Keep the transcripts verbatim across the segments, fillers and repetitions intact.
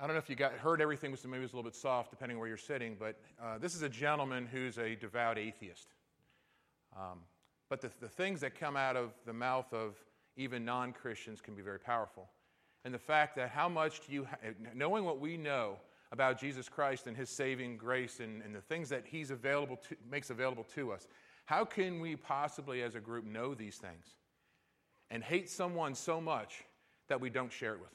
I don't know if you got heard everything, so maybe it was a little bit soft depending where you're sitting, but uh, this is a gentleman who's a devout atheist. Um, but the, the things that come out of the mouth of even non-Christians can be very powerful. And the fact that how much do you, ha- knowing what we know about Jesus Christ and his saving grace and, and the things that he's available to, makes available to us, how can we possibly as a group know these things and hate someone so much that we don't share it with them?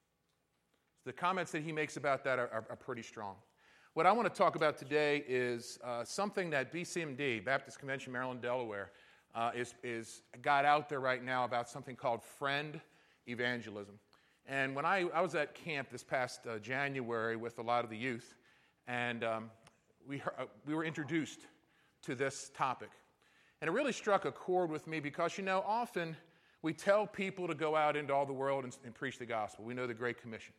The comments that he makes about that are, are, are pretty strong. What I want to talk about today is uh, something that B C M D, Baptist Convention Maryland, Delaware, uh, is, is got out there right now about something called friend evangelism. And when I, I was at camp this past uh, January with a lot of the youth, and um, we, heard, uh, we were introduced to this topic. And it really struck a chord with me because, you know, often we tell people to go out into all the world and, and preach the gospel. We know the Great Commission.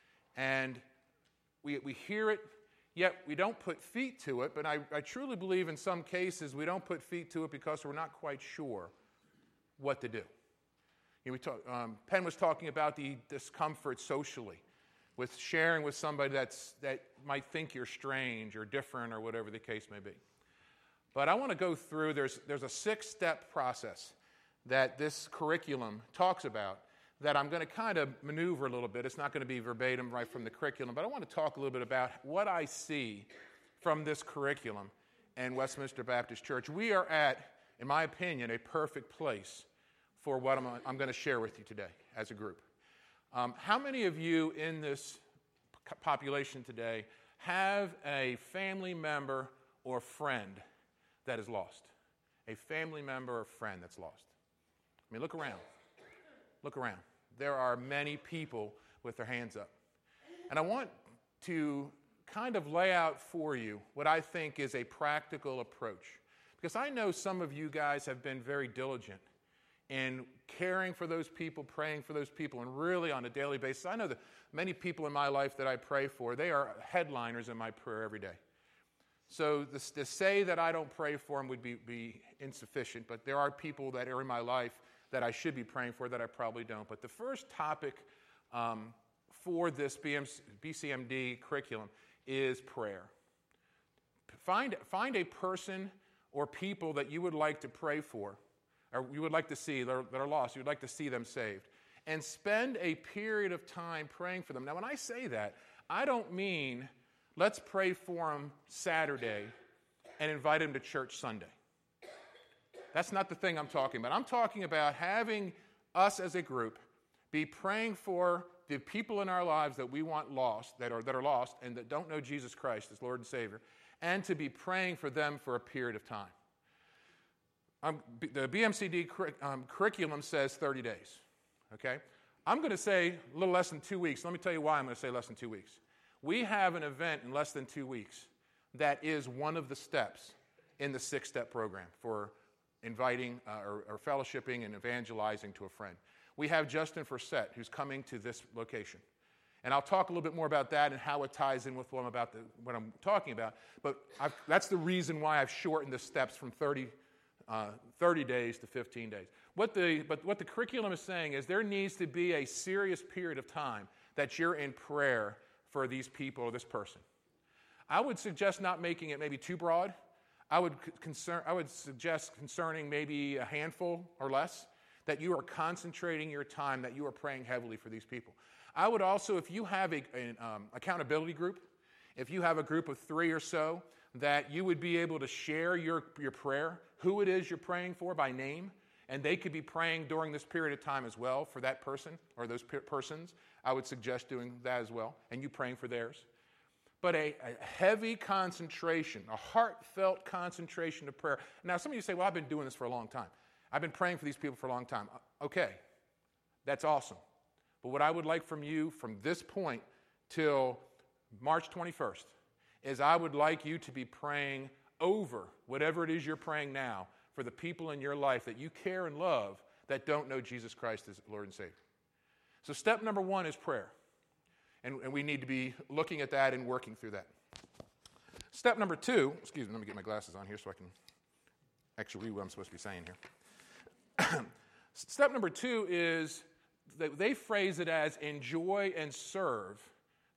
And we, we hear it, yet we don't put feet to it. But I, I truly believe in some cases we don't put feet to it because we're not quite sure what to do. You know, we talk, um, Penn was talking about the discomfort socially with sharing with somebody that's, that might think you're strange or different or whatever the case may be. But I want to go through, there's, there's a six-step process that this curriculum talks about that I'm going to kind of maneuver a little bit. It's not going to be verbatim right from the curriculum, but I want to talk a little bit about what I see from this curriculum in Westminster Baptist Church. We are at, in my opinion, a perfect place for what I'm, I'm going to share with you today as a group. Um, how many of you in this population today have a family member or friend that is lost? A family member or friend that's lost? I mean, look around. Look around. There are many people with their hands up. And I want to kind of lay out for you what I think is a practical approach. Because I know some of you guys have been very diligent in caring for those people, praying for those people, and really on a daily basis. I know that many people in my life that I pray for, they are headliners in my prayer every day. So this, to say that I don't pray for them would be, be insufficient, but there are people that are in my life that I should be praying for that I probably don't. But the first topic um, for this B C M D curriculum is prayer. Find, find a person or people that you would like to pray for, or you would like to see that are, that are lost, you would like to see them saved, and spend a period of time praying for them. Now, when I say that, I don't mean let's pray for them Saturday and invite them to church Sunday. That's not the thing I'm talking about. I'm talking about having us as a group be praying for the people in our lives that we want lost, that are, that are lost and that don't know Jesus Christ as Lord and Savior, and to be praying for them for a period of time. Um, the B M C D cur- um, curriculum says thirty days, okay? I'm going to say a little less than two weeks. Let me tell you why I'm going to say less than two weeks. We have an event in less than two weeks that is one of the steps in the six-step program for inviting uh, or, or fellowshipping and evangelizing to a friend. We have Justin Forsett, who's coming to this location. And I'll talk a little bit more about that and how it ties in with what I'm, about the, what I'm talking about. But I've, that's the reason why I've shortened the steps from thirty, uh, thirty days to fifteen days. What the, but what the curriculum is saying is there needs to be a serious period of time that you're in prayer for these people or this person. I would suggest not making it maybe too broad. I would concern, I would suggest concerning maybe a handful or less, that you are concentrating your time, that you are praying heavily for these people. I would also, if you have an um, accountability group, if you have a group of three or so, that you would be able to share your, your prayer, who it is you're praying for by name, and they could be praying during this period of time as well for that person or those pe- persons. I would suggest doing that as well, and you praying for theirs. But a, a heavy concentration, a heartfelt concentration of prayer. Now, some of you say, well, I've been doing this for a long time. I've been praying for these people for a long time. Okay, that's awesome. But what I would like from you from this point till March twenty-first is I would like you to be praying over whatever it is you're praying now for the people in your life that you care and love that don't know Jesus Christ as Lord and Savior. So step number one is prayer. And, and we need to be looking at that and working through that. Step number two, excuse me, let me get my glasses on here so I can actually read what I'm supposed to be saying here. Step number two is that they phrase it as enjoy and serve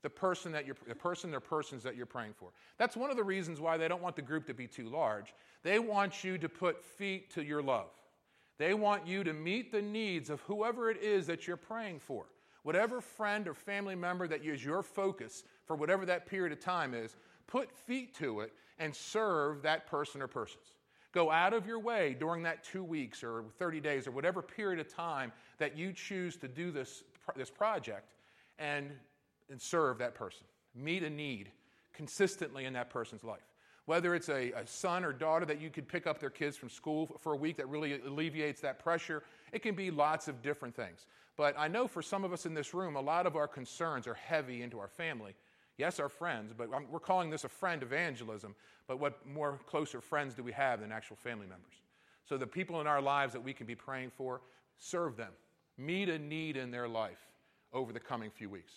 the person that you're, the person or persons that you're praying for. That's one of the reasons why they don't want the group to be too large. They want you to put feet to your love. They want you to meet the needs of whoever it is that you're praying for. Whatever friend or family member that is your focus for whatever that period of time is, put feet to it and serve that person or persons. Go out of your way during that two weeks or thirty days or whatever period of time that you choose to do this, this project and, and serve that person. Meet a need consistently in that person's life. Whether it's a, a son or daughter that you could pick up their kids from school for a week that really alleviates that pressure, it can be lots of different things. But I know for some of us in this room, a lot of our concerns are heavy into our family. Yes, our friends, but we're calling this a friend evangelism, but what more closer friends do we have than actual family members? So the people in our lives that we can be praying for, serve them. Meet a need in their life over the coming few weeks.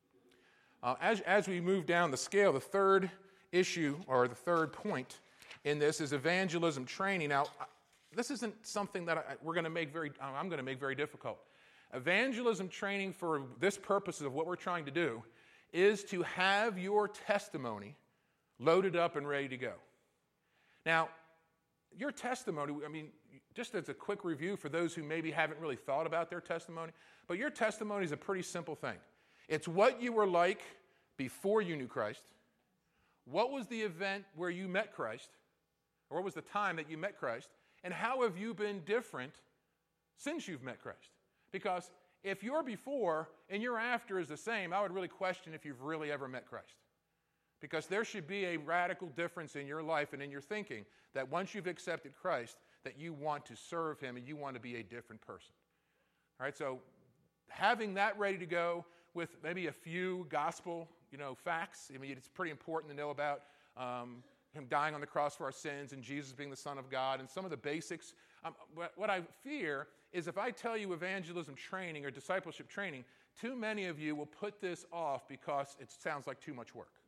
Uh, as, as we move down the scale, the third issue, or the third point in this, is evangelism training. Now, this isn't something that I, we're going to make very, I'm going to make very difficult. Evangelism training for this purpose of what we're trying to do is to have your testimony loaded up and ready to go. Now, your testimony, I mean, just as a quick review for those who maybe haven't really thought about their testimony, but your testimony is a pretty simple thing. It's what you were like before you knew Christ. What was the event where you met Christ? Or what was the time that you met Christ? And how have you been different since you've met Christ? Because if your before and your after is the same, I would really question if you've really ever met Christ. Because there should be a radical difference in your life and in your thinking that once you've accepted Christ, that you want to serve him and you want to be a different person. All right, so having that ready to go with maybe a few gospel, you know, facts. I mean, it's pretty important to know about um, him dying on the cross for our sins and Jesus being the Son of God and some of the basics. Um, what I fear is if I tell you evangelism training or discipleship training, too many of you will put this off because it sounds like too much work.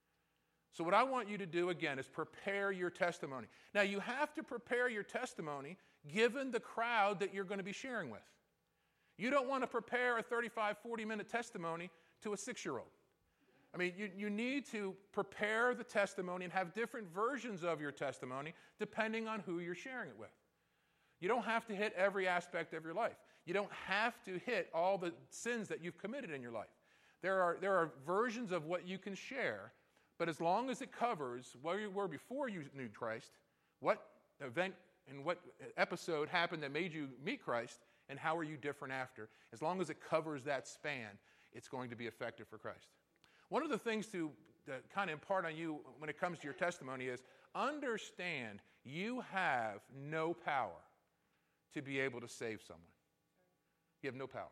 So what I want you to do, again, is prepare your testimony. Now, you have to prepare your testimony given the crowd that you're going to be sharing with. You don't want to prepare a thirty-five, forty-minute testimony to a six-year-old. I mean, you, you need to prepare the testimony and have different versions of your testimony depending on who you're sharing it with. You don't have to hit every aspect of your life. You don't have to hit all the sins that you've committed in your life. There are, there are versions of what you can share, but as long as it covers where you were before you knew Christ, what event and what episode happened that made you meet Christ, and how are you different after, as long as it covers that span, it's going to be effective for Christ. One of the things to, to kind of impart on you when it comes to your testimony is understand you have no power to be able to save someone. You have no power.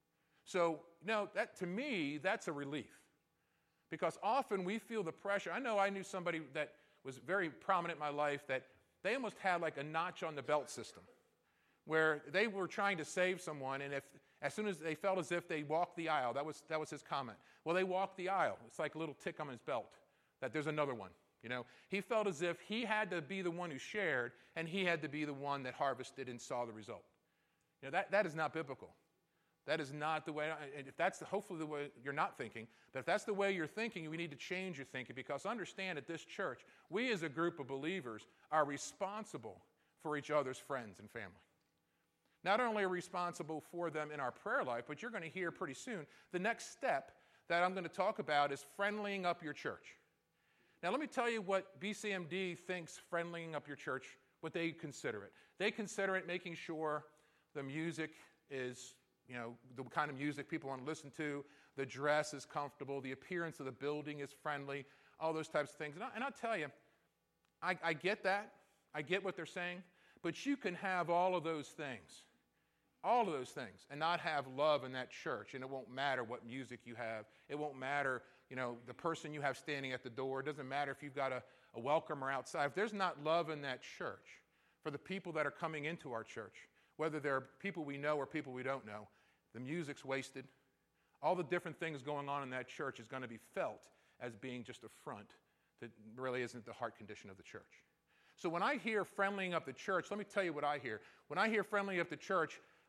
So, no, that to me, that's a relief. Because often we feel the pressure. I know I knew somebody that was very prominent in my life that they almost had like a notch on the belt system where they were trying to save someone, and if as soon as they felt as if they walked the aisle, that was, that was his comment. Well, they walked the aisle. It's like a little tick on his belt that there's another one. You know, he felt as if he had to be the one who shared, and he had to be the one that harvested and saw the result. You know, that, that is not biblical. That is not the way, and if that's the, hopefully the way you're not thinking, but if that's the way you're thinking, we need to change your thinking, because understand at this church, we as a group of believers are responsible for each other's friends and family. Not only are we responsible for them in our prayer life, but you're going to hear pretty soon, the next step that I'm going to talk about is friendlying up your church. Now let me tell you what B C M D thinks friendlying up your church, what they consider it. They consider it making sure the music is, you know, the kind of music people want to listen to, the dress is comfortable, the appearance of the building is friendly, all those types of things. And, I, and I'll tell you, I, I get that. I get what they're saying. But you can have all of those things, all of those things, and not have love in that church. And it won't matter what music you have. It won't matter, you know, the person you have standing at the door. It doesn't matter if you've got a, a welcomer outside. If there's not love in that church for the people that are coming into our church, whether they're people we know or people we don't know, the music's wasted. All the different things going on in that church is going to be felt as being just a front that really isn't the heart condition of the church. So when I hear friendlying up the church, let me tell you what I hear. When I hear friendlying up the church,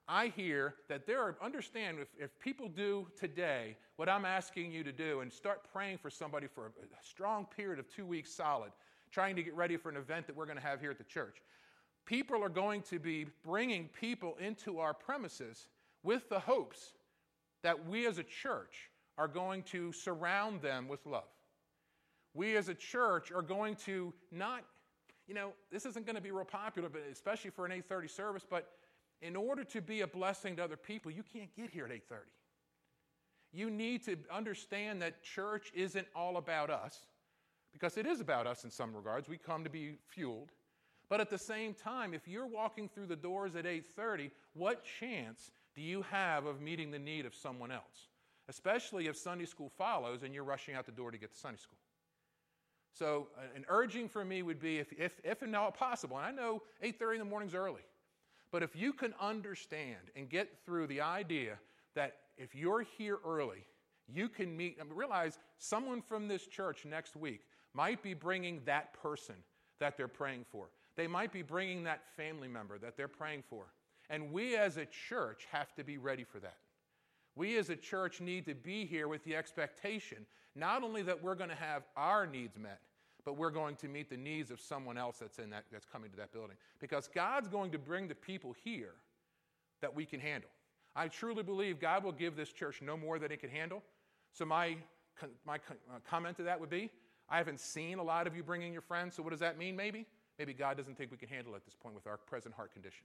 I hear that there are, understand, if, if people do today what I'm asking you to do and start praying for somebody for a, a strong period of two weeks solid, trying to get ready for an event that we're going to have here at the church, people are going to be bringing people into our premises with the hopes that we as a church are going to surround them with love. We as a church are going to not, you know, this isn't going to be real popular, but especially for an eight thirty service, but in order to be a blessing to other people, you can't get here at eight thirty. You need to understand that church isn't all about us, because it is about us in some regards. We come to be fueled. But at the same time, if you're walking through the doors at eight thirty, what chance do you have of meeting the need of someone else? Especially if Sunday school follows and you're rushing out the door to get to Sunday school. So uh, an urging for me would be, if, if, if and now possible, and I know eight thirty in the morning is early, but if you can understand and get through the idea that if you're here early, you can meet, I mean, realize someone from this church next week might be bringing that person that they're praying for. They might be bringing that family member that they're praying for. And we as a church have to be ready for that. We as a church need to be here with the expectation, not only that we're going to have our needs met, but we're going to meet the needs of someone else that's in that, that's coming to that building. Because God's going to bring the people here that we can handle. I truly believe God will give this church no more than it can handle. So my, my comment to that would be, I haven't seen a lot of you bringing your friends, so what does that mean maybe? Maybe God doesn't think we can handle it at this point with our present heart condition.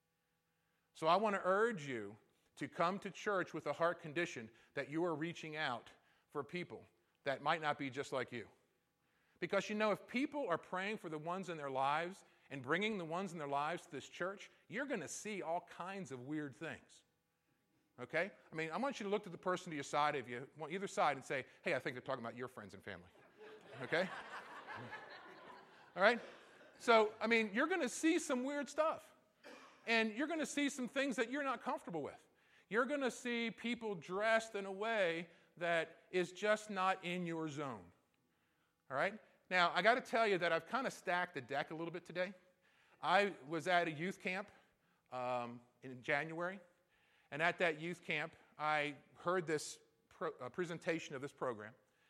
So I want to urge you to come to church with a heart condition that you are reaching out for people that might not be just like you. Because, you know, if people are praying for the ones in their lives and bringing the ones in their lives to this church, you're going to see all kinds of weird things. Okay? I mean, I want you to look to the person to your side of you, either side, and say, hey, I think they're talking about your friends and family. Okay? All right? So, I mean, you're going to see some weird stuff. And you're going to see some things that you're not comfortable with. You're going to see people dressed in a way that is just not in your zone. All right? Now, I got to tell you that I've kind of stacked the deck a little bit today. I was at a youth camp um, in January, and at that youth camp, I heard this pro- uh, presentation of this program.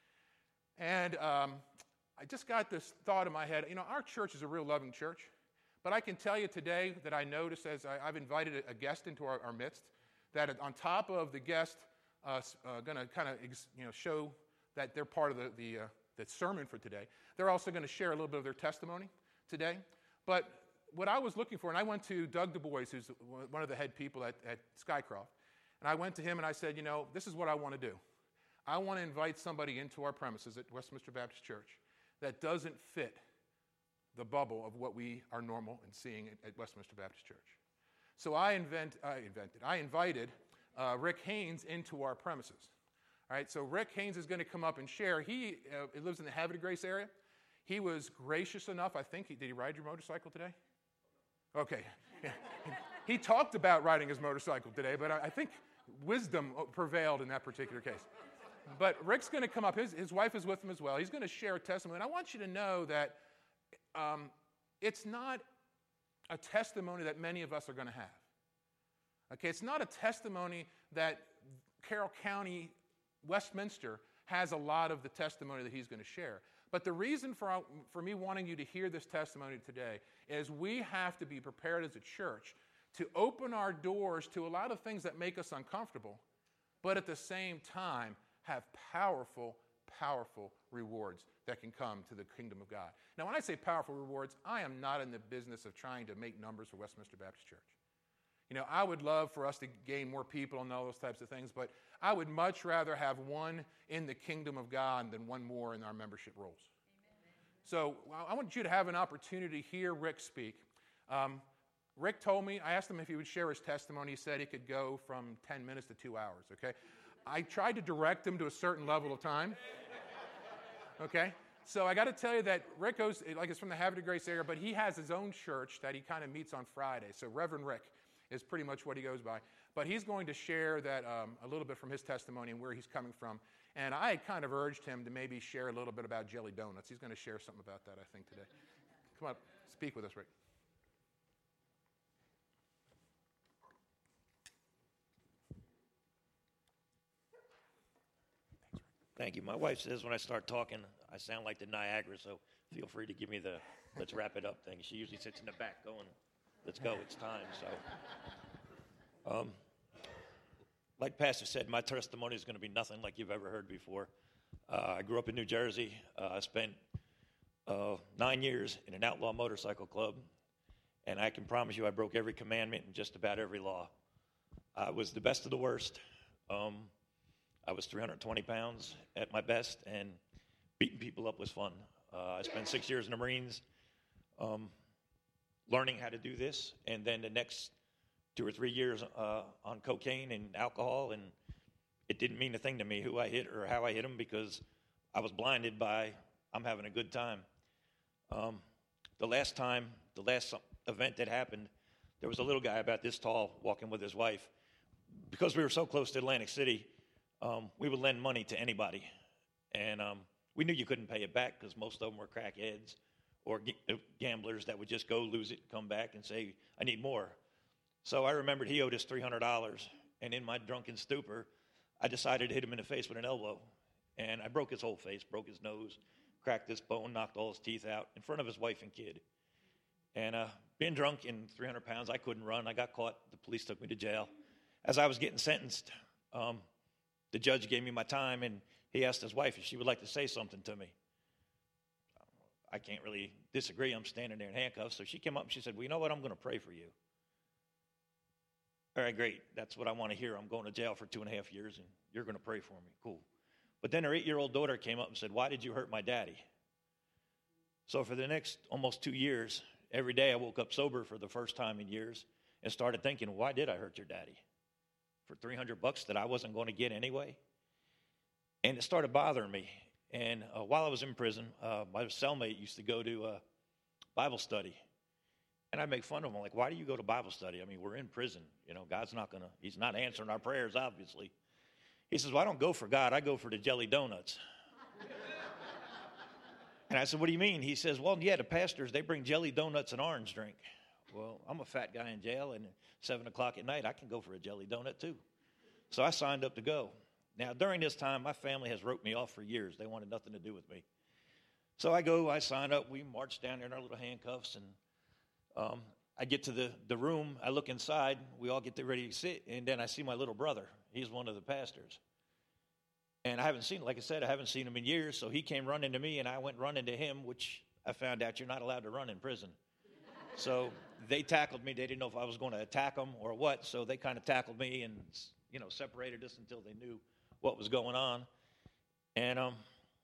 And um, I just got this thought in my head. You know, our church is a real loving church. But I can tell you today that I noticed as I, I've invited a, a guest into our, our midst, that on top of the guest uh, uh, going to kind of you know show that they're part of the, the, uh, the sermon for today, they're also going to share a little bit of their testimony today. But what I was looking for, and I went to Doug Du Bois, who's one of the head people at, at Skycroft, and I went to him and I said, you know, this is what I want to do. I want to invite somebody into our premises at Westminster Baptist Church that doesn't fit the bubble of what we are normal in seeing at, at Westminster Baptist Church. So I, invent, I invented, I invited uh, Rick Haynes into our premises. All right, so Rick Haynes is going to come up and share. He uh, lives in the Havre de Grace area. He was gracious enough, I think, he, did he ride your motorcycle today? Okay. Yeah. He talked about riding his motorcycle today, but I, I think wisdom prevailed in that particular case. But Rick's going to come up. His, his wife is with him as well. He's going to share a testimony. And I want you to know that Um, it's not a testimony that many of us are going to have. Okay, it's not a testimony that Carroll County, Westminster, has a lot of the testimony that he's going to share. But the reason for, for me wanting you to hear this testimony today is we have to be prepared as a church to open our doors to a lot of things that make us uncomfortable, but at the same time have powerful, powerful rewards that can come to the kingdom of God. Now, when I say powerful rewards, I am not in the business of trying to make numbers for Westminster Baptist Church. You know, I would love for us to gain more people and all those types of things, but I would much rather have one in the kingdom of God than one more in our membership rolls. Amen. So I want you to have an opportunity to hear Rick speak. Um, Rick told me, I asked him if he would share his testimony. He said he could go from ten minutes to two hours, okay? I tried to direct him to a certain level of time. Okay, so I got to tell you that Rick goes, like it's from the Havre de Grace area, but he has his own church that he kind of meets on Friday. So Reverend Rick is pretty much what he goes by. But he's going to share that um, a little bit from his testimony and where he's coming from. And I had kind of urged him to maybe share a little bit about jelly donuts. He's going to share something about that, I think, today. Come on, speak with us, Rick. Thank you. My wife says when I start talking, I sound like the Niagara, so feel free to give me the let's wrap it up thing. She usually sits in the back going, let's go, it's time. So, um, like Pastor said, my testimony is going to be nothing like you've ever heard before. Uh, I grew up in New Jersey. Uh, I spent uh, nine years in an outlaw motorcycle club, and I can promise you I broke every commandment and just about every law. I was the best of the worst. Um, I was three hundred twenty pounds at my best, and beating people up was fun. Uh, I spent six years in the Marines um, learning how to do this, and then the next two or three years uh, on cocaine and alcohol, and it didn't mean a thing to me who I hit or how I hit them because I was blinded by I'm having a good time. Um, the last time, the last event that happened, there was a little guy about this tall walking with his wife. Because we were so close to Atlantic City, um, we would lend money to anybody. And um, we knew you couldn't pay it back because most of them were crackheads or g- gamblers that would just go lose it, come back and say, I need more. So I remembered he owed us three hundred dollars. And in my drunken stupor, I decided to hit him in the face with an elbow. And I broke his whole face, broke his nose, cracked this bone, knocked all his teeth out in front of his wife and kid. And uh, being drunk and three hundred pounds, I couldn't run. I got caught. The police took me to jail. As I was getting sentenced, um, the judge gave me my time, and he asked his wife if she would like to say something to me. I can't really disagree. I'm standing there in handcuffs. So she came up and she said, well, you know what? I'm going to pray for you. All right, great. That's what I want to hear. I'm going to jail for two and a half years, and you're going to pray for me. Cool. But then her eight-year-old daughter came up and said, why did you hurt my daddy? So for the next almost two years, every day I woke up sober for the first time in years and started thinking, why did I hurt your daddy? For three hundred bucks that I wasn't going to get anyway? And it started bothering me. And uh, while I was in prison, uh, my cellmate used to go to uh, Bible study. And I'd make fun of him. I'm like, why do you go to Bible study? I mean, we're in prison. You know, God's not going to, he's not answering our prayers, obviously. He says, well, I don't go for God. I go for the jelly donuts. And I said, what do you mean? He says, well, yeah, the pastors, they bring jelly donuts and orange drink. Well, I'm a fat guy in jail, and at seven o'clock at night, I can go for a jelly donut too. So I signed up to go. Now, during this time, my family has wrote me off for years. They wanted nothing to do with me. So I go, I sign up. We march down there in our little handcuffs, and um, I get to the, the room. I look inside. We all get ready to sit, and then I see my little brother. He's one of the pastors. And I haven't seen, like I said, I haven't seen him in years, so he came running to me, and I went running to him, which I found out you're not allowed to run in prison. So they tackled me. They didn't know if I was going to attack them or what, so they kind of tackled me and, you know, separated us until they knew what was going on. And um,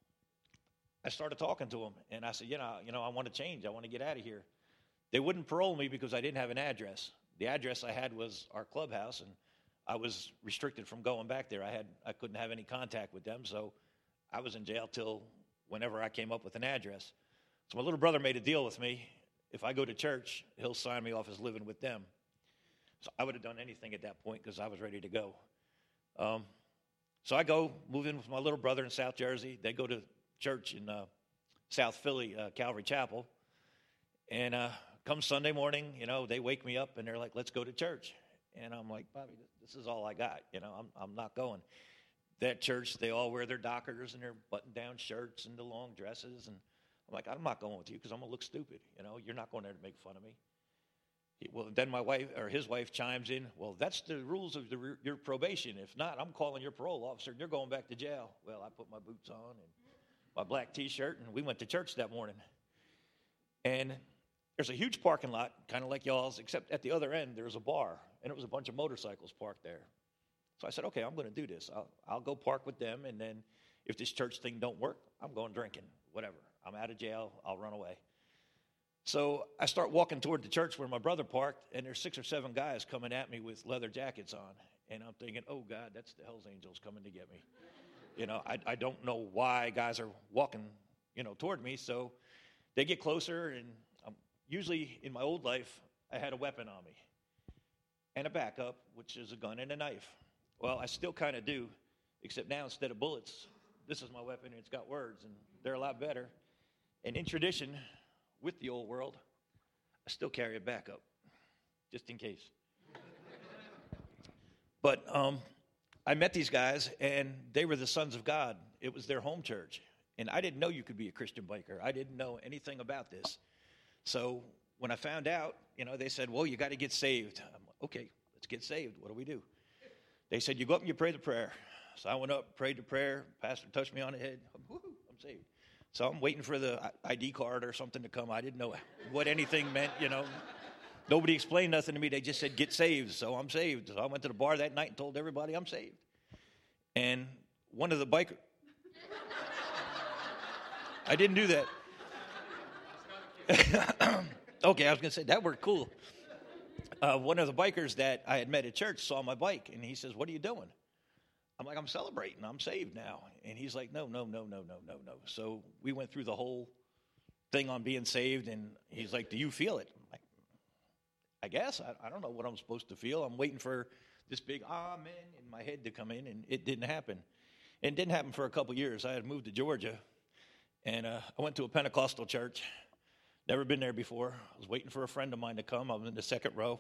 I started talking to them, and I said, you know, you know, I want to change. I want to get out of here. They wouldn't parole me because I didn't have an address. The address I had was our clubhouse, and I was restricted from going back there. I had I couldn't have any contact with them, so I was in jail till whenever I came up with an address. So my little brother made a deal with me. If I go to church, he'll sign me off as living with them. So I would have done anything at that point because I was ready to go. Um, so I go, move in with my little brother in South Jersey. They go to church in uh, South Philly, uh, Calvary Chapel. And uh, come Sunday morning, you know, they wake me up and they're like, let's go to church. And I'm like, Bobby, this is all I got. You know, I'm I'm not going. That church, they all wear their dockers and their button-down shirts and the long dresses. And I'm like, I'm not going with you because I'm going to look stupid. You know, you're not going there to make fun of me. He, well, then my wife, or his wife, chimes in, well, that's the rules of the, your probation. If not, I'm calling your parole officer and you're going back to jail. Well, I put my boots on and my black T-shirt, and we went to church that morning. And there's a huge parking lot, kind of like y'all's, except at the other end, there's a bar, and it was a bunch of motorcycles parked there. So I said, okay, I'm going to do this. I'll, I'll go park with them, and then if this church thing don't work, I'm going drinking, whatever. I'm out of jail. I'll run away. So I start walking toward the church where my brother parked, and there's six or seven guys coming at me with leather jackets on, and I'm thinking, oh, God, that's the Hells Angels coming to get me. You know, I, I don't know why guys are walking, you know, toward me, so they get closer, and I'm, usually in my old life, I had a weapon on me and a backup, which is a gun and a knife. Well, I still kind of do, except now instead of bullets, this is my weapon, and it's got words, and they're a lot better. And in tradition, with the old world, I still carry a backup, just in case. But um, I met these guys, and they were the Sons of God. It was their home church. And I didn't know you could be a Christian biker. I didn't know anything about this. So when I found out, you know, they said, well, you got to get saved. I'm like, okay, let's get saved. What do we do? They said, you go up and you pray the prayer. So I went up, prayed the prayer. Pastor touched me on the head. Woo-hoo, I'm saved. So I'm waiting for the I D card or something to come. I didn't know what anything meant, you know. Nobody explained nothing to me. They just said, get saved. So I'm saved. So I went to the bar that night and told everybody I'm saved. And one of the bikers, I didn't do that. Okay, I was going to say, that worked cool. Uh, one of the bikers that I had met at church saw my bike, and he says, what are you doing? I'm like, I'm celebrating. I'm saved now. And he's like, no, no, no, no, no, no, no. So we went through the whole thing on being saved, and he's like, do you feel it? I'm like, I guess. I, I don't know what I'm supposed to feel. I'm waiting for this big amen in my head to come in, and it didn't happen. And it didn't happen for a couple years. I had moved to Georgia, and uh, I went to a Pentecostal church. Never been there before. I was waiting for a friend of mine to come. I was in the second row.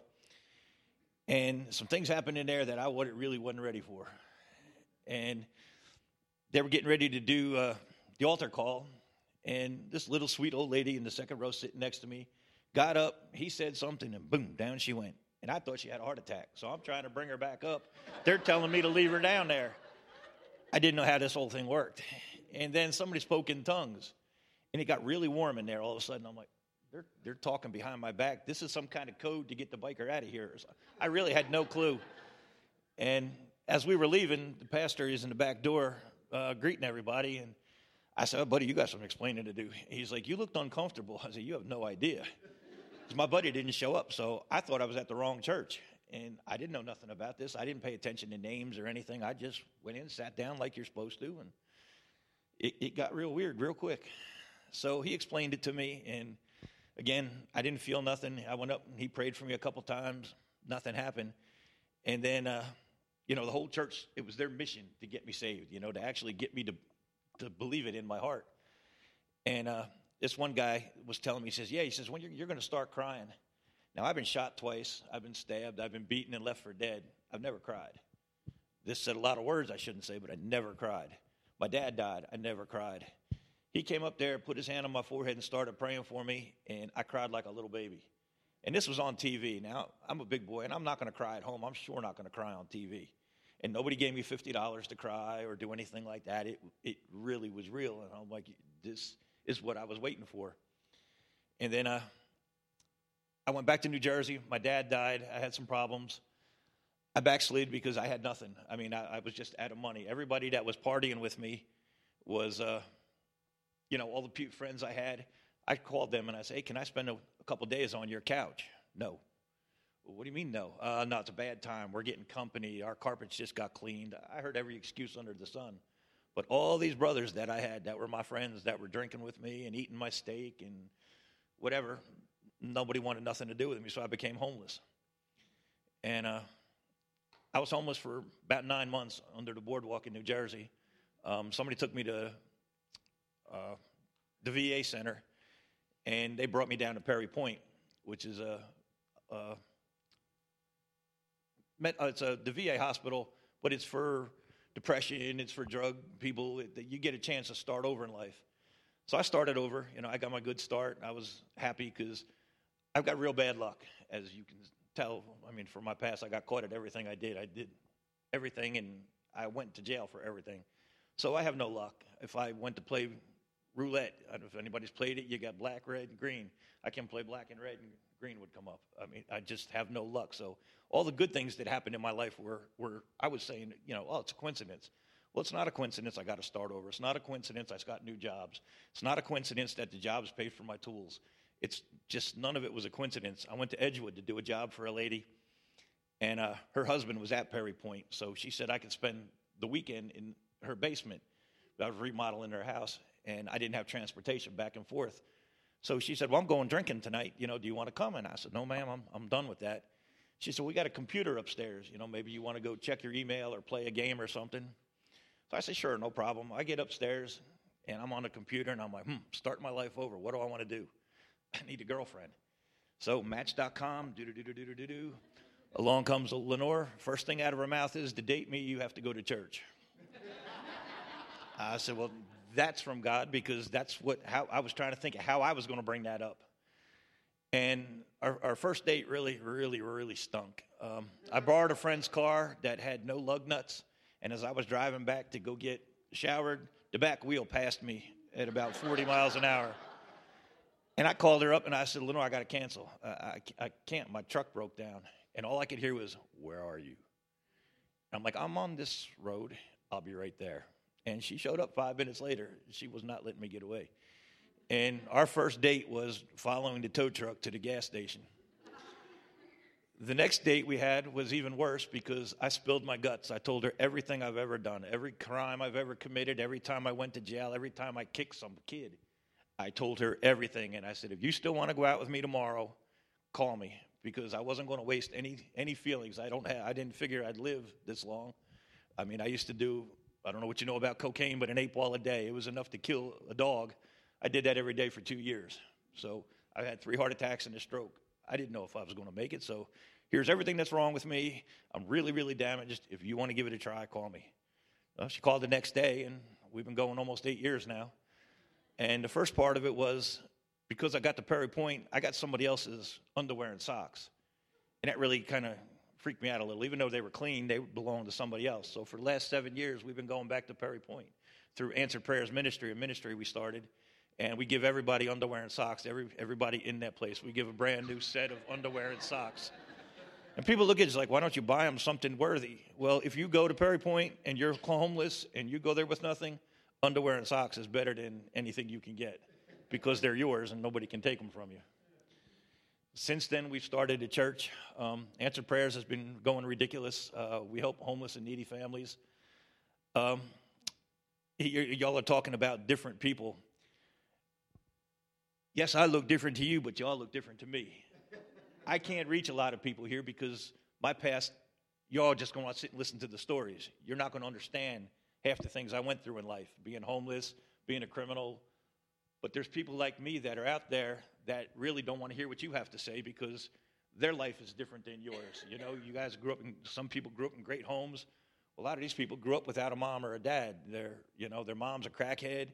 And some things happened in there that I wasn't, really wasn't ready for. And they were getting ready to do uh, the altar call. And this little sweet old lady in the second row sitting next to me got up. He said something, and boom, down she went. And I thought she had a heart attack. So I'm trying to bring her back up. They're telling me to leave her down there. I didn't know how this whole thing worked. And then somebody spoke in tongues. And it got really warm in there all of a sudden. I'm like, they're, they're talking behind my back. This is some kind of code to get the biker out of here. I really had no clue. And as we were leaving, the pastor is in the back door uh, greeting everybody. And I said, oh, buddy, you got some explaining to do. He's like, you looked uncomfortable. I said, you have no idea. Because my buddy didn't show up, so I thought I was at the wrong church. And I didn't know nothing about this. I didn't pay attention to names or anything. I just went in, sat down like you're supposed to, and it, it got real weird real quick. So he explained it to me, and again, I didn't feel nothing. I went up, and he prayed for me a couple times. Nothing happened. And then, uh, you know, the whole church, it was their mission to get me saved, you know, to actually get me to, to believe it in my heart. And uh, this one guy was telling me, he says, yeah, he says, when you're, you're going to start crying. Now, I've been shot twice. I've been stabbed. I've been beaten and left for dead. I've never cried. This said a lot of words I shouldn't say, but I never cried. My dad died. I never cried. He came up there, put his hand on my forehead, and started praying for me, and I cried like a little baby. And this was on T V. Now, I'm a big boy, and I'm not going to cry at home. I'm sure not going to cry on T V. And nobody gave me fifty dollars to cry or do anything like that. It it really was real, and I'm like, this is what I was waiting for. And then uh, I went back to New Jersey. My dad died. I had some problems. I backslid because I had nothing. I mean, I, I was just out of money. Everybody that was partying with me was... Uh, You know, all the pe- friends I had, I called them and I said, hey, can I spend a, a couple days on your couch? No. Well, what do you mean no? Uh, no, it's a bad time. We're getting company. Our carpets just got cleaned. I heard every excuse under the sun. But all these brothers that I had that were my friends that were drinking with me and eating my steak and whatever, nobody wanted nothing to do with me, so I became homeless. And uh, I was homeless for about nine months under the boardwalk in New Jersey. Um, somebody took me to... Uh, the V A center, and they brought me down to Perry Point, which is a, a it's a the V A hospital, but it's for depression, it's for drug people. It, you get a chance to start over in life. So I started over. You know, I got my good start. I was happy because I've got real bad luck, as you can tell. I mean, from my past, I got caught at everything I did. I did everything, and I went to jail for everything. So I have no luck. If I went to play roulette, I don't know if anybody's played it, you got black, red, and green. I can play black and red, and green would come up. I mean, I just have no luck. So all the good things that happened in my life were, were I was saying, you know, oh, it's a coincidence. Well, it's not a coincidence I got to start over. It's not a coincidence I got new jobs. It's not a coincidence that the jobs paid for my tools. It's just none of it was a coincidence. I went to Edgewood to do a job for a lady, and uh, her husband was at Perry Point. So she said I could spend the weekend in her basement. I was remodeling her house, and I didn't have transportation back and forth. So she said, well, I'm going drinking tonight. You know, do you want to come? And I said, no, ma'am, I'm, I'm done with that. She said, we got a computer upstairs. You know, maybe you want to go check your email or play a game or something. So I said, sure, no problem. I get upstairs, and I'm on the computer, and I'm like, hmm, starting my life over. What do I want to do? I need a girlfriend. So match dot com, do-do-do-do-do-do-do. Along comes Lenore. First thing out of her mouth is, to date me, you have to go to church. I said, well, that's from God, because that's what how I was trying to think of how I was going to bring that up. And our, our first date really, really, really stunk. Um, I borrowed a friend's car that had no lug nuts, and as I was driving back to go get showered, the back wheel passed me at about forty miles an hour. And I called her up and I said, Lenore, I got to cancel. I, I, I can't. My truck broke down. And all I could hear was, where are you? And I'm like, I'm on this road. I'll be right there. And she showed up five minutes later. She was not letting me get away. And our first date was following the tow truck to the gas station. The next date we had was even worse, because I spilled my guts. I told her everything I've ever done, every crime I've ever committed, every time I went to jail, every time I kicked some kid. I told her everything. And I said, if you still want to go out with me tomorrow, call me, because I wasn't going to waste any any feelings. I don't have, I didn't figure I'd live this long. I mean, I used to do, I don't know what you know about cocaine, but an eight ball a day. It was enough to kill a dog. I did that every day for two years. So I had three heart attacks and a stroke. I didn't know if I was going to make it. So here's everything that's wrong with me. I'm really, really damaged. If you want to give it a try, call me. Well, she called the next day, and we've been going almost eight years now. And the first part of it was, because I got to Perry Point, I got somebody else's underwear and socks. And that really kind of freaked me out a little. Even though they were clean, they belonged to somebody else. So for the last seven years, we've been going back to Perry Point through Answered Prayers Ministry, a ministry we started. And we give everybody underwear and socks, every everybody in that place. We give a brand new set of underwear and socks. And people look at it like, why don't you buy them something worthy? Well, if you go to Perry Point and you're homeless and you go there with nothing, underwear and socks is better than anything you can get, because they're yours and nobody can take them from you. Since then, we've started a church. Um, Answered Prayers has been going ridiculous. Uh, we help homeless and needy families. Um, y- y'all are talking about different people. Yes, I look different to you, but y'all look different to me. I can't reach a lot of people here because my past, y'all just going to sit and listen to the stories. You're not going to understand half the things I went through in life, being homeless, being a criminal. But there's people like me that are out there that really don't want to hear what you have to say, because their life is different than yours. You know, you guys grew up in, some people grew up in great homes. A lot of these people grew up without a mom or a dad. They're, you know, their mom's a crackhead.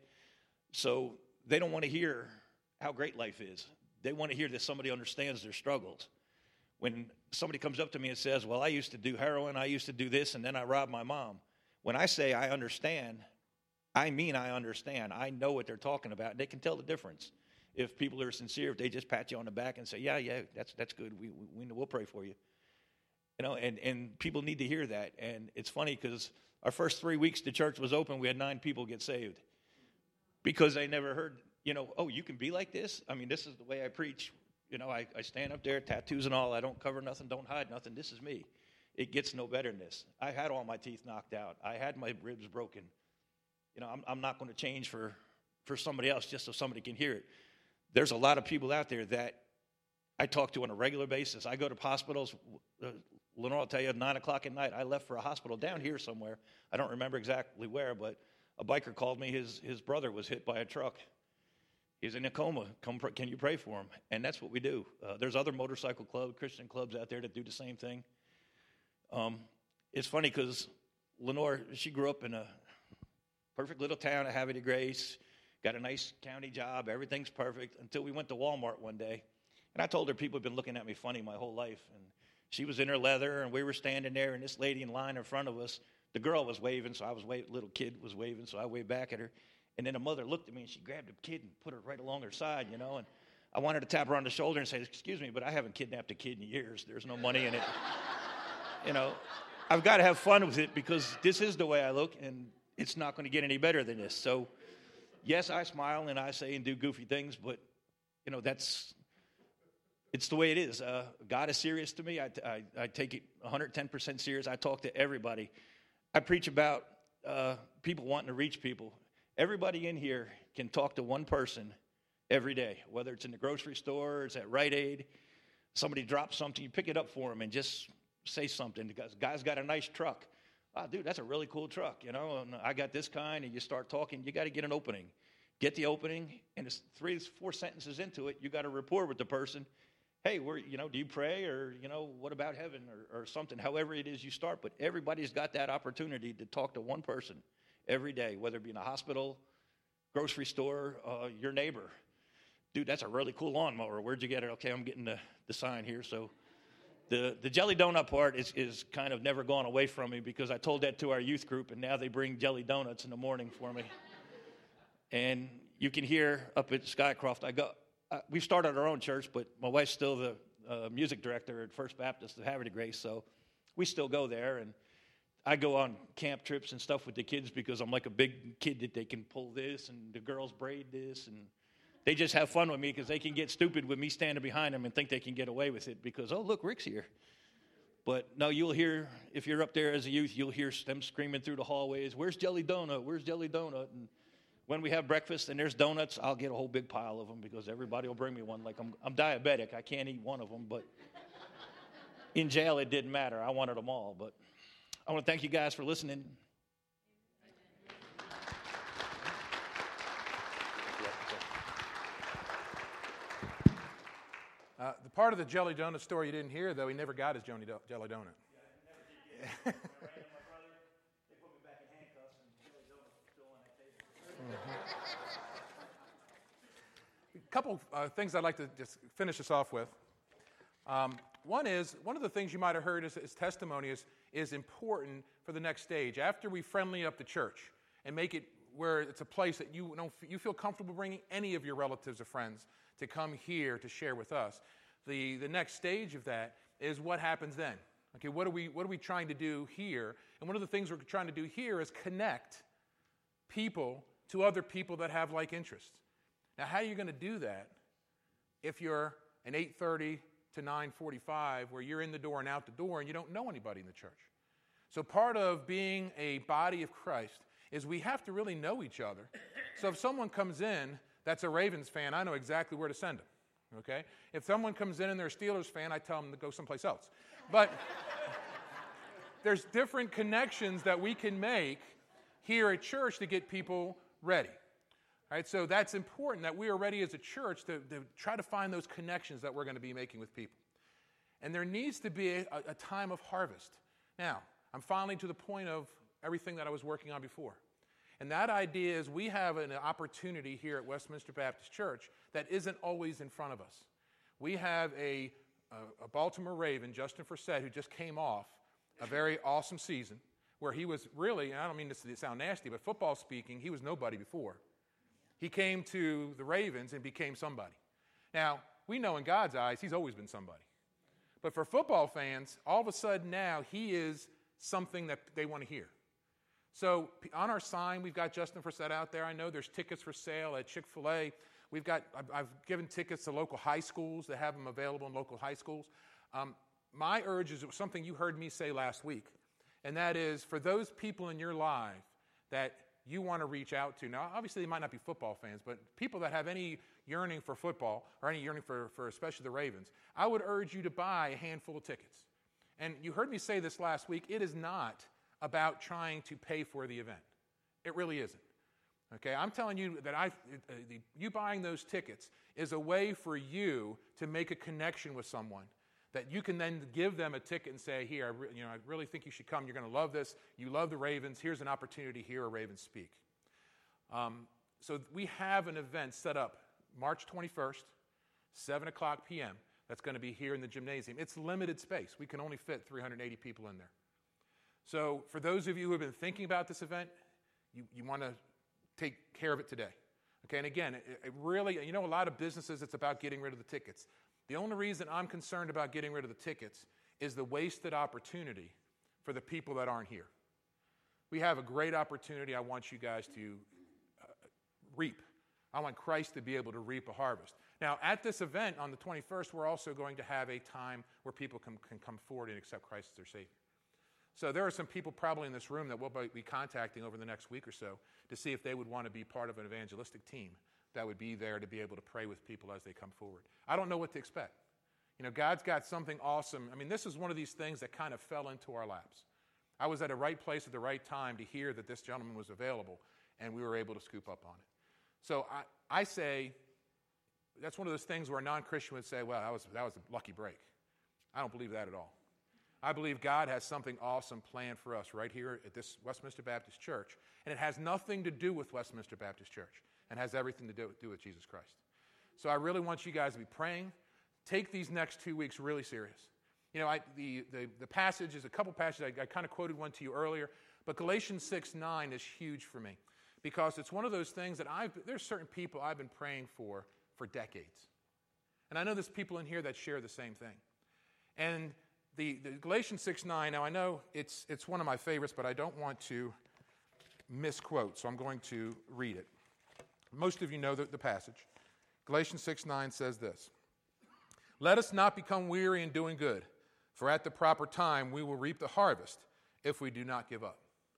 So they don't want to hear how great life is. They want to hear that somebody understands their struggles. When somebody comes up to me and says, well, I used to do heroin, I used to do this, and then I robbed my mom. When I say I understand, I mean I understand. I know what they're talking about. They can tell the difference. If people are sincere, if they just pat you on the back and say, yeah, yeah, that's that's good. We, we, we'll pray for you. You know, and, and people need to hear that. And it's funny because our first three weeks the church was open, we had nine people get saved because they never heard, you know, oh, you can be like this? I mean, this is the way I preach. You know, I, I stand up there, tattoos and all. I don't cover nothing, don't hide nothing. This is me. It gets no better than this. I had all my teeth knocked out. I had my ribs broken. You know, I'm, I'm not going to change for, for somebody else just so somebody can hear it. There's a lot of people out there that I talk to on a regular basis. I go to hospitals. Uh, Lenore will tell you, at nine o'clock at night, I left for a hospital down here somewhere. I don't remember exactly where, but a biker called me. His, his brother was hit by a truck. He's in a coma. Come, can you pray for him? And that's what we do. Uh, there's other motorcycle clubs, Christian clubs out there that do the same thing. Um, it's funny because Lenore, she grew up in a perfect little town of Havre de Grace, got a nice county job, everything's perfect, until we went to Walmart one day. And I told her people have been looking at me funny my whole life. And she was in her leather, and we were standing there, and this lady in line in front of us, the girl was waving, so I was waving, little kid was waving, so I waved back at her. And then the mother looked at me, and she grabbed the kid and put her right along her side, you know. And I wanted to tap her on the shoulder and say, excuse me, but I haven't kidnapped a kid in years. There's no money in it. You know, I've got to have fun with it because this is the way I look, and it's not going to get any better than this. So, yes, I smile and I say and do goofy things, but, you know, that's, it's the way it is. Uh, God is serious to me. I, I, I take it one hundred ten percent serious. I talk to everybody. I preach about uh, people wanting to reach people. Everybody in here can talk to one person every day, whether it's in the grocery store, it's at Rite Aid. Somebody drops something, you pick it up for them and just say something. The guy's got a nice truck. Oh, dude, that's a really cool truck, you know. And I got this kind, and you start talking. You got to get an opening. Get the opening, and it's three, four sentences into it, you got a rapport with the person. hey, we're, you know, do you pray, or, you know, what about heaven, or, or something, however it is you start. But everybody's got that opportunity to talk to one person every day, whether it be in a hospital, grocery store, uh, your neighbor. Dude, that's a really cool lawnmower. Where'd you get it? Okay, I'm getting the, the sign here. So the, the jelly donut part is, is kind of never gone away from me, because I told that to our youth group, and now they bring jelly donuts in the morning for me. And you can hear up at Skycroft, I go, uh, we've started our own church, but my wife's still the uh, music director at First Baptist of Havre de Grace, so we still go there. And I go on camp trips and stuff with the kids, because I'm like a big kid that they can pull this, and the girls braid this, and they just have fun with me, because they can get stupid with me standing behind them and think they can get away with it because, oh, look, Rick's here. But no, you'll hear, if you're up there as a youth, you'll hear them screaming through the hallways, where's Jelly Donut? Where's Jelly Donut? And when we have breakfast and there's donuts, I'll get a whole big pile of them, because everybody will bring me one. Like, I'm, I'm diabetic. I can't eat one of them. But in jail, it didn't matter. I wanted them all. But I want to thank you guys for listening. Uh, the part of the jelly donut story you didn't hear, though, he never got his jelly, do- jelly donut. Yeah, I never did. I ran into my brother. They put me back in handcuffs, and jelly donuts were still on that table. Mm-hmm. A couple uh, things I'd like to just finish this off with. Um, one is, one of the things you might have heard as, as testimony is, is important for the next stage. After we friendly up the church and make it where it's a place that you don't you feel comfortable bringing any of your relatives or friends to come here to share with us. The, the next stage of that is what happens then. Okay, what are we what are we trying to do here? And one of the things we're trying to do here is connect people to other people that have like interests. Now, how are you going to do that if you're an eight thirty to nine forty-five where you're in the door and out the door and you don't know anybody in the church? So part of being a body of Christ is we have to really know each other. So if someone comes in that's a Ravens fan, I know exactly where to send them, okay? If someone comes in and they're a Steelers fan, I tell them to go someplace else. But there's different connections that we can make here at church to get people ready. All right, so that's important that we are ready as a church to, to try to find those connections that we're going to be making with people. And there needs to be a, a time of harvest. Now, I'm finally to the point of everything that I was working on before. And that idea is we have an opportunity here at Westminster Baptist Church that isn't always in front of us. We have a, a, a Baltimore Raven, Justin Forsett, who just came off a very awesome season where he was really, and I don't mean this to sound nasty, but football speaking, he was nobody before. He came to the Ravens and became somebody. Now, we know in God's eyes, he's always been somebody. But for football fans, all of a sudden now, he is something that they want to hear. So on our sign, we've got Justin Forsett out there. I know there's tickets for sale at Chick-fil-A. We've got, I've, I've given tickets to local high schools that have them available in local high schools. Um, my urge is something you heard me say last week, and that is for those people in your life that you want to reach out to. Now, obviously, they might not be football fans, but people that have any yearning for football or any yearning for, for especially the Ravens, I would urge you to buy a handful of tickets. And you heard me say this last week. It is not about trying to pay for the event. It really isn't. Okay, I'm telling you that I, uh, the, you buying those tickets is a way for you to make a connection with someone that you can then give them a ticket and say, here, I re- you know, I really think you should come. You're going to love this. You love the Ravens. Here's an opportunity to hear a Raven speak. Um, so we have an event set up March twenty-first, seven o'clock p.m. That's going to be here in the gymnasium. It's limited space. We can only fit three hundred eighty people in there. So for those of you who have been thinking about this event, you, you want to take care of it today. Okay, and again, it, it really, you know, a lot of businesses, it's about getting rid of the tickets. The only reason I'm concerned about getting rid of the tickets is the wasted opportunity for the people that aren't here. We have a great opportunity I want you guys to uh, reap. I want Christ to be able to reap a harvest. Now, at this event on the twenty-first, we're also going to have a time where people can, can come forward and accept Christ as their Savior. So there are some people probably in this room that we'll be contacting over the next week or so to see if they would want to be part of an evangelistic team that would be there to be able to pray with people as they come forward. I don't know what to expect. You know, God's got something awesome. I mean, this is one of these things that kind of fell into our laps. I was at the right place at the right time to hear that this gentleman was available, and we were able to scoop up on it. So I, I say, that's one of those things where a non-Christian would say, well, that was, that was a lucky break. I don't believe that at all. I believe God has something awesome planned for us right here at this Westminster Baptist Church, and it has nothing to do with Westminster Baptist Church and has everything to do, do with Jesus Christ. So I really want you guys to be praying. Take these next two weeks really serious. You know, I, the, the, the passages, a couple passages, I, I kind of quoted one to you earlier, but Galatians six nine is huge for me because it's one of those things that I've, there's certain people I've been praying for for decades. And I know there's people in here that share the same thing. And the, the Galatians six nine, now I know it's, it's one of my favorites, but I don't want to misquote, so I'm going to read it. Most of you know the, the passage. Galatians six nine says this, "Let us not become weary in doing good, for at the proper time we will reap the harvest if we do not give up."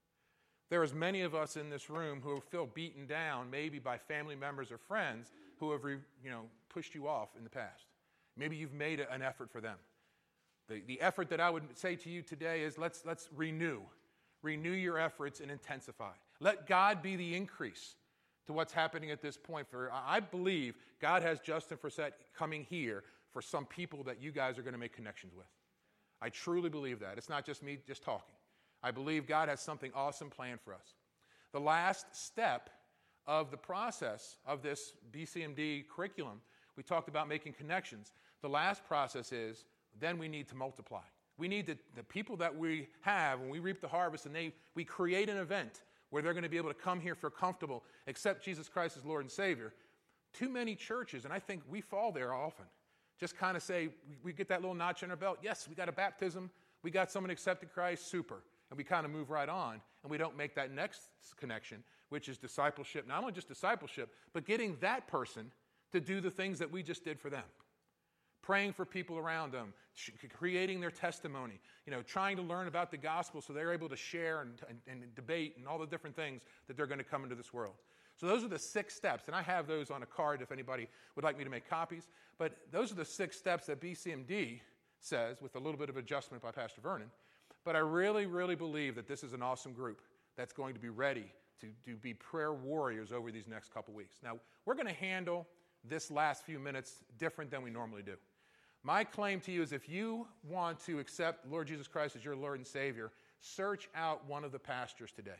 There is many of us in this room who feel beaten down, maybe by family members or friends who have, you know, pushed you off in the past. Maybe you've made an effort for them. The, the effort that I would say to you today is let's, let's renew. Renew your efforts and intensify. Let God be the increase to what's happening at this point. For I believe God has Justin Forsett coming here for some people that you guys are going to make connections with. I truly believe that. It's not just me just talking. I believe God has something awesome planned for us. The last step of the process of this B C M D curriculum, we talked about making connections. The last process is then we need to multiply. We need the, the people that we have when we reap the harvest, and they we create an event where they're going to be able to come here, feel comfortable, accept Jesus Christ as Lord and Savior. Too many churches, and I think we fall there often, just kind of say, we, we get that little notch in our belt. Yes, we got a baptism. We got someone accepted Christ. Super. And we kind of move right on, and we don't make that next connection, which is discipleship. Not only just discipleship, but getting that person to do the things that we just did for them. Praying for people around them, creating their testimony, you know, trying to learn about the gospel so they're able to share and, and, and debate and all the different things that they're going to come into this world. So those are the six steps, and I have those on a card if anybody would like me to make copies. But those are the six steps that B C M D says, with a little bit of adjustment by Pastor Vernon. But I really, really believe that this is an awesome group that's going to be ready to, to be prayer warriors over these next couple weeks. Now, we're going to handle this last few minutes different than we normally do. My claim to you is if you want to accept Lord Jesus Christ as your Lord and Savior, search out one of the pastors today.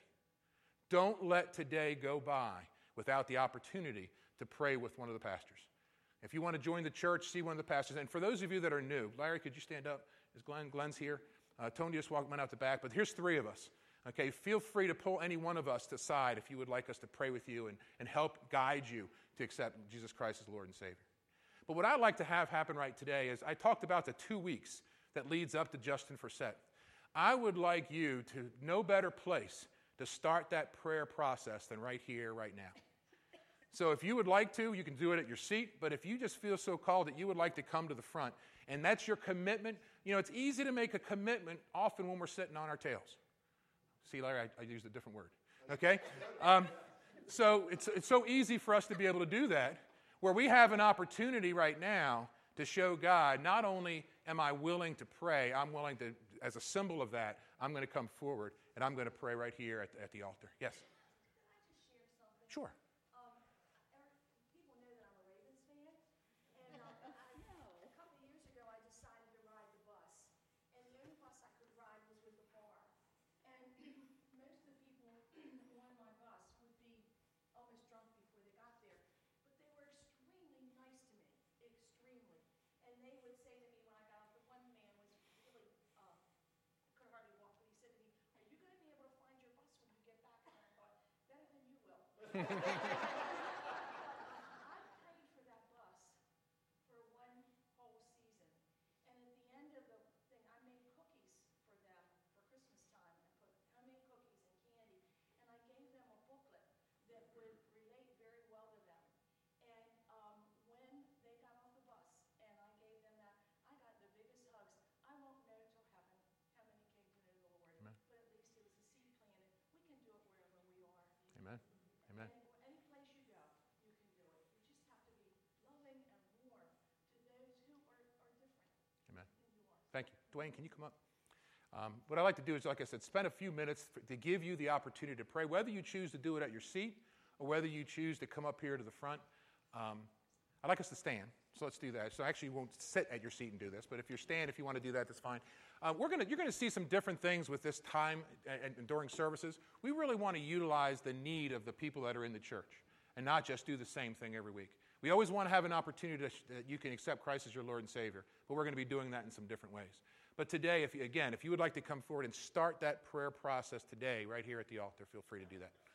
Don't let today go by without the opportunity to pray with one of the pastors. If you want to join the church, see one of the pastors. And for those of you that are new, Larry, could you stand up? Is Glenn? Glenn's here. Uh, Tony just walked went out the back, but here's three of us. Okay, feel free to pull any one of us to the side if you would like us to pray with you and, and help guide you to accept Jesus Christ as Lord and Savior. But what I'd like to have happen right today is I talked about the two weeks that leads up to Justin Forsett. I would like you to no better place to start that prayer process than right here, right now. So if you would like to, you can do it at your seat, but if you just feel so called that you would like to come to the front, and that's your commitment, you know, it's easy to make a commitment often when we're sitting on our tails. See, Larry, I, I used a different word, okay? Um, so it's, it's so easy for us to be able to do that, where we have an opportunity right now to show God, not only am I willing to pray, I'm willing to, as a symbol of that, I'm going to come forward, and I'm going to pray right here at, at the altar. Yes? Can I just share something? Sure. Um, Eric, people know that I'm a Ravens fan, and um, I, a couple of years ago I decided to ride the bus, and the only bus I could ride was with the bar. And most of the people on my bus would be almost drunk before they got there, but they were extremely nice to me, extremely. And they would say to me when I got off, the one man was really, uh, could hardly walk, but he said to me, "Are you going to be able to find your bus when you get back?" And I thought, better than you will. I prayed for that bus for one whole season. And at the end of the thing, I made cookies for them for Christmas time. I put homemade cookies and candy. And I gave them a booklet that would relate very well to them. And um, when they got off the bus and I gave them that, I got the biggest hugs. I won't know till heaven how many came to know the Lord. Amen. But at least it was a seed planted. We can do it wherever we are. Amen. Amen. And any place you go, you can do it. You just have to be loving and warm to those who are, are different Amen. than you are. Thank you. Dwayne, can you come up? Um, what I like to do is, like I said, spend a few minutes for, to give you the opportunity to pray, whether you choose to do it at your seat or whether you choose to come up here to the front. Um, I'd like us to stand, so let's do that. So actually you won't sit at your seat and do this, but if you stand, if you want to do that, that's fine. Uh, we're gonna, you're going to see some different things with this time and, and during services. We really want to utilize the need of the people that are in the church and not just do the same thing every week. We always want to have an opportunity to, that you can accept Christ as your Lord and Savior, but we're going to be doing that in some different ways. But today, if you, again, if you would like to come forward and start that prayer process today right here at the altar, feel free to do that.